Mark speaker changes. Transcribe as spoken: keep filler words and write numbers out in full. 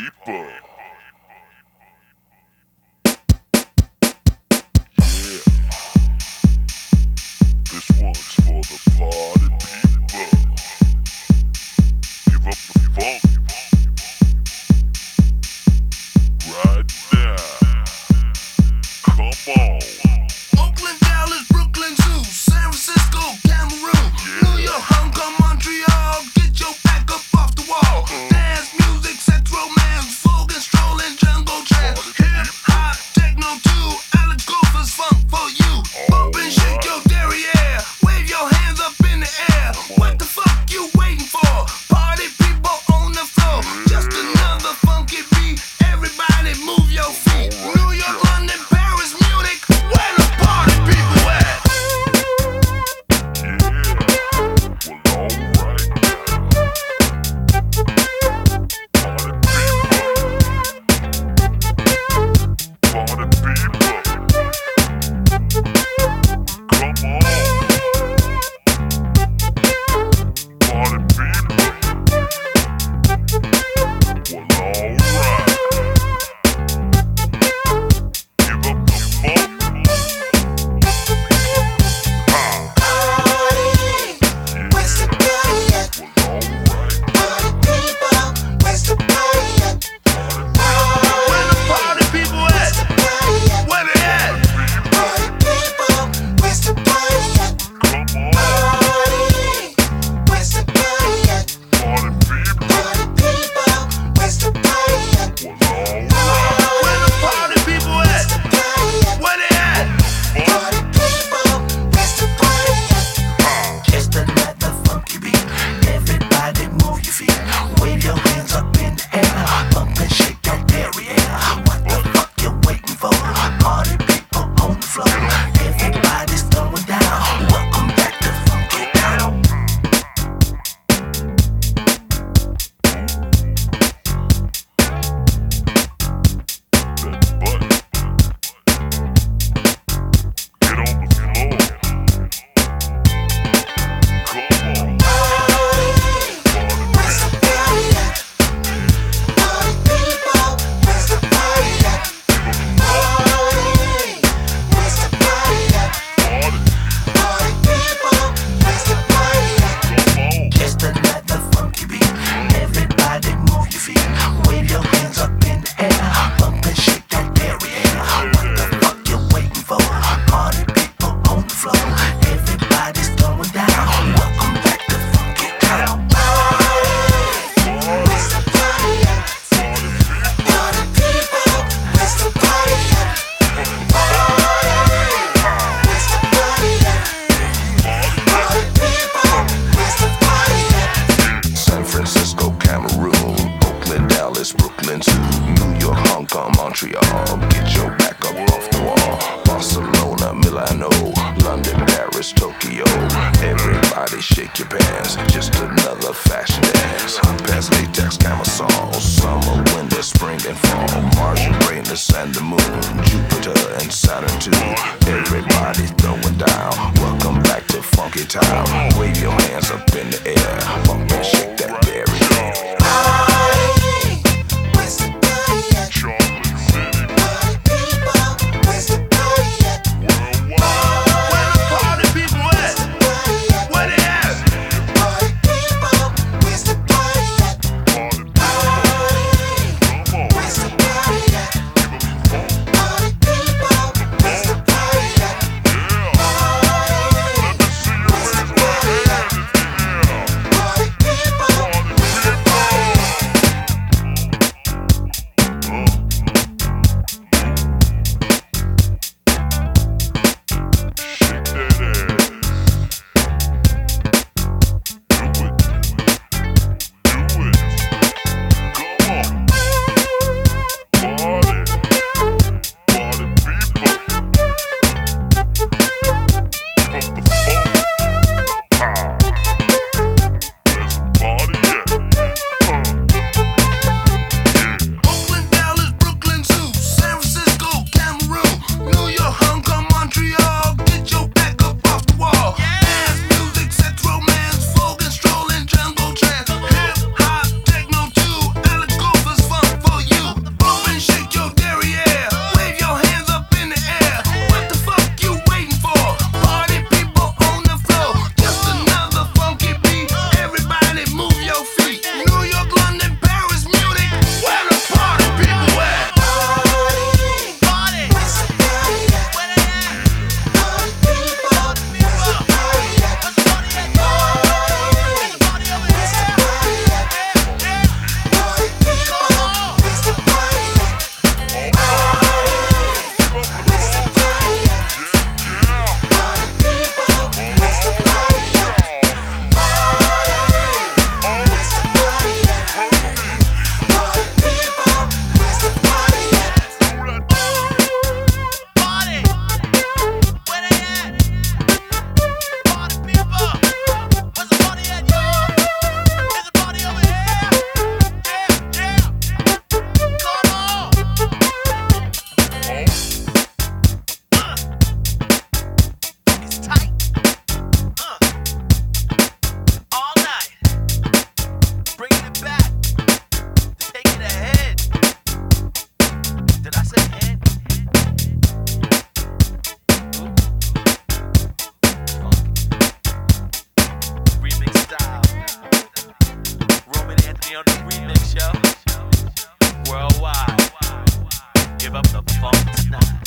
Speaker 1: people. This one's for the party people. Give up the funk right now. Come on.
Speaker 2: Oakland, Dallas, Brooklyn Zoo, San Francisco, Cameroon,
Speaker 1: Yeah.
Speaker 2: New York, Hong Kong, Montreal. Get your back up off the wall. Dance music, sex, romance, folk and strolling, jungle trance, hip hop, techno too. Alex Gophers funk for you. Bump and shake your derriere. Wave your hands up in the air. What the fuck you waiting for? Party people on the floor. Just another funky beat. Everybody move your feet. New York, London, Paris, Munich. Where the party people at?
Speaker 1: Yeah. Well, alright now. Party people. Party people. Come on. Party people. Well, alright. Give up the funk.
Speaker 3: Where's the party at?
Speaker 1: Well, alright.
Speaker 3: Party people, where's the party at?
Speaker 2: Where the party people at?
Speaker 3: Party at?
Speaker 2: Where they at?
Speaker 3: Party people, where's the party at?
Speaker 1: Come on.
Speaker 3: Party, where's the party at?
Speaker 1: Party people.
Speaker 3: Party people, where's the party at?
Speaker 1: Well, alright.
Speaker 2: Where the party people at?
Speaker 3: Party at?
Speaker 2: Where they at?
Speaker 3: Party people, where's the party at?
Speaker 2: Just another funky beat. Everybody move your feet. Wave your hands up in the air. Bump and shake that derriere. What the fuck you waiting for? Party people on the floor. Everybody's throwing down. Welcome back to Funky Town.
Speaker 1: That butt. Get on the floor. Come on.
Speaker 3: Where's the party at? Party people, where's the party at? Party, where's the party at?
Speaker 1: Party.
Speaker 3: Party people, where's the party at?
Speaker 1: Come on.
Speaker 2: Just another funky beat. Everybody move your feet. Wave your hands up in the air. Bump and shake that derriere. What the fuck you waiting for? Party people on the floor. Everybody's throwing down. Welcome back to Funky Town.
Speaker 3: Where's the party at? Party people, where's the party at? Party, where's the party at? Party people, where's the party at?
Speaker 4: San Francisco, Cameroon, Oakland, Dallas, Brooklyn, Zoo, New York, Hong Kong, Montreal. Get your back up off the wall. Barcelona, Milano, London, Paris, Tokyo. Everybody shake your pants. Just another fashion dance. Hot pants, latex, camisoles. Summer, winter, spring, and fall. Mars, Uranus, and the moon. Jupiter and Saturn too. Everybody throwing down. Welcome back to Funky Town. Wave your hands up in the air. Bump and shake that derriere.
Speaker 3: Party, where's the party at?
Speaker 1: Chocolate City.
Speaker 3: Party people, where's the party at?
Speaker 1: Worldwide.
Speaker 2: Where the party people at?
Speaker 3: Party at?
Speaker 2: Where they at?
Speaker 3: Party people, where's the party at?
Speaker 1: Party people. Come on.
Speaker 3: Where's the party at?
Speaker 1: Give up the funk.
Speaker 3: Party people, where's the party at?
Speaker 1: Yeah. Let me see you raise my hand if you hear.
Speaker 3: Party people,
Speaker 1: Party people.
Speaker 5: worldwide. Give up the funk tonight.